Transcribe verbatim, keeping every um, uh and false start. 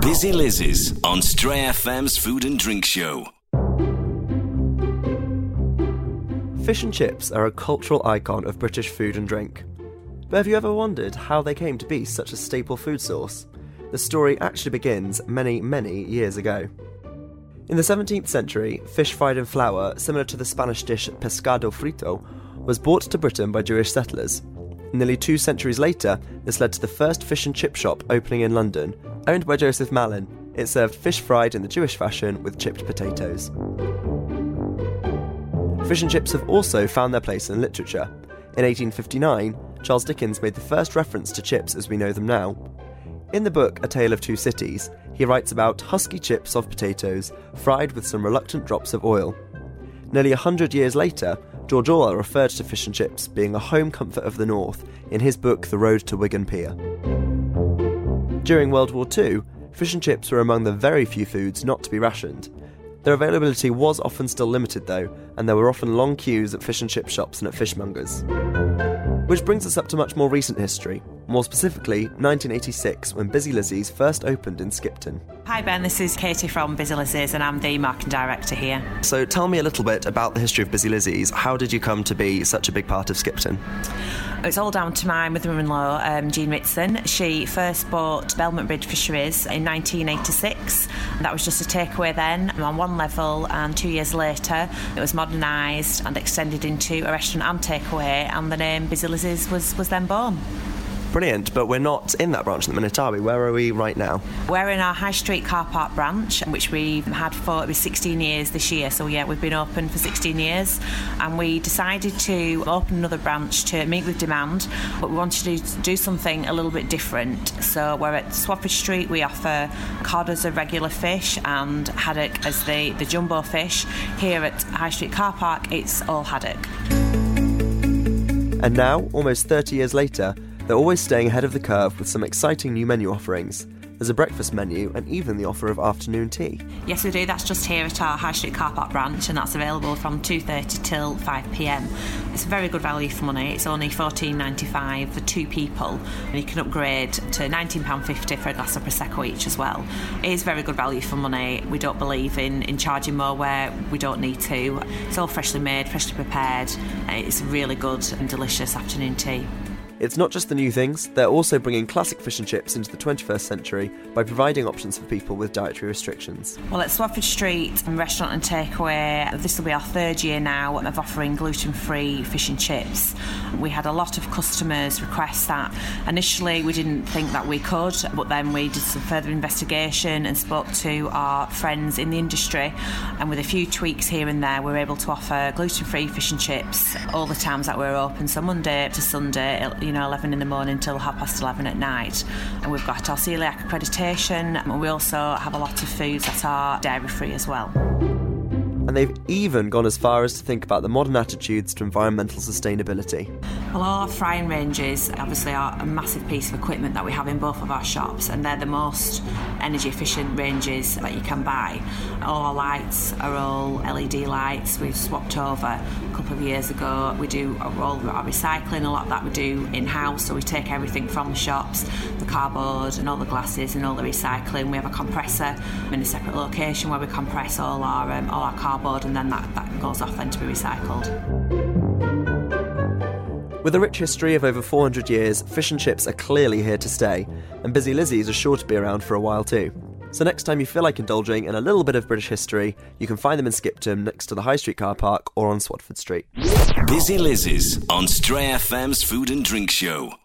Busy Liz's on Stray F M's Food and Drink Show. Fish and chips are a cultural icon of British food and drink. But have you ever wondered how they came to be such a staple food source? The story actually begins many, many years ago. In the seventeenth century, fish fried in flour, similar to the Spanish dish pescado frito, was brought to Britain by Jewish settlers. Nearly two centuries later, this led to the first fish and chip shop opening in London. Owned by Joseph Mallin, it served fish fried in the Jewish fashion with chipped potatoes. Fish and chips have also found their place in literature. In eighteen fifty-nine, Charles Dickens made the first reference to chips as we know them now. In the book A Tale of Two Cities, he writes about husky chips of potatoes fried with some reluctant drops of oil. Nearly a hundred years later, George Orwell referred to fish and chips being a home comfort of the North in his book The Road to Wigan Pier. During World War Two, fish and chips were among the very few foods not to be rationed. Their availability was often still limited though, and there were often long queues at fish and chip shops and at fishmongers. Which brings us up to much more recent history, more specifically nineteen eighty-six, when Busy Liz's first opened in Skipton. Hi Ben, this is Katie from Busy Liz's and I'm the marketing director here. So tell me a little bit about the history of Busy Liz's. How did you come to be such a big part of Skipton? It's all down to my mother-in-law, um, Jean Ritson. She first bought Belmont Bridge Fisheries in nineteen eighty-six. That was just a takeaway then, on one level, and two years later it was modernised and extended into a restaurant and takeaway, and the name Busy Liz's was, was then born. Brilliant, but we're not in that branch at the minute, are we? Where are we right now? We're in our High Street car park branch, which we've had for it was sixteen years this year. So yeah, we've been open for sixteen years, and we decided to open another branch to meet with demand, but we wanted to do something a little bit different. So we're at Swafford Street. We offer cod as a regular fish and haddock as the, the jumbo fish. Here at High Street car park, it's all haddock. And now, almost thirty years later, they're always staying ahead of the curve with some exciting new menu offerings. There's a breakfast menu and even the offer of afternoon tea. Yes, we do. That's just here at our High Street car park branch, and that's available from two thirty till five p.m. It's very good value for money. It's only fourteen ninety-five for two people, and you can upgrade to nineteen pounds fifty for a glass of Prosecco each as well. It is very good value for money. We don't believe in, in charging more where we don't need to. It's all freshly made, freshly prepared. It's really good and delicious afternoon tea. It's not just the new things, they're also bringing classic fish and chips into the twenty-first century by providing options for people with dietary restrictions. Well, at Swafford Street restaurant and takeaway, this will be our third year now of offering gluten-free fish and chips. We had a lot of customers request that. Initially, we didn't think that we could, but then we did some further investigation and spoke to our friends in the industry, and with a few tweaks here and there, we were able to offer gluten-free fish and chips all the times that we're open, so Monday to Sunday, you know, eleven in the morning till half past eleven at night. And we've got our celiac accreditation, and we also have a lot of foods that are dairy free as well. And they've even gone as far as to think about the modern attitudes to environmental sustainability. Well, all our frying ranges obviously are a massive piece of equipment that we have in both of our shops, and they're the most energy efficient ranges that you can buy. All our lights are all L E D lights. We've swapped over a couple of years ago. We do all our recycling, a lot of that we do in-house, so we take everything from the shops, the cardboard and all the glasses and all the recycling. We have a compressor in a separate location where we compress all our um, all our cardboard, and then that, that goes off then to be recycled. With a rich history of over four hundred years, fish and chips are clearly here to stay, and Busy Liz's are sure to be around for a while too. So next time you feel like indulging in a little bit of British history, you can find them in Skipton next to the High Street car park or on Swatford Street. Busy Liz's on Stray F M's Food and Drink Show.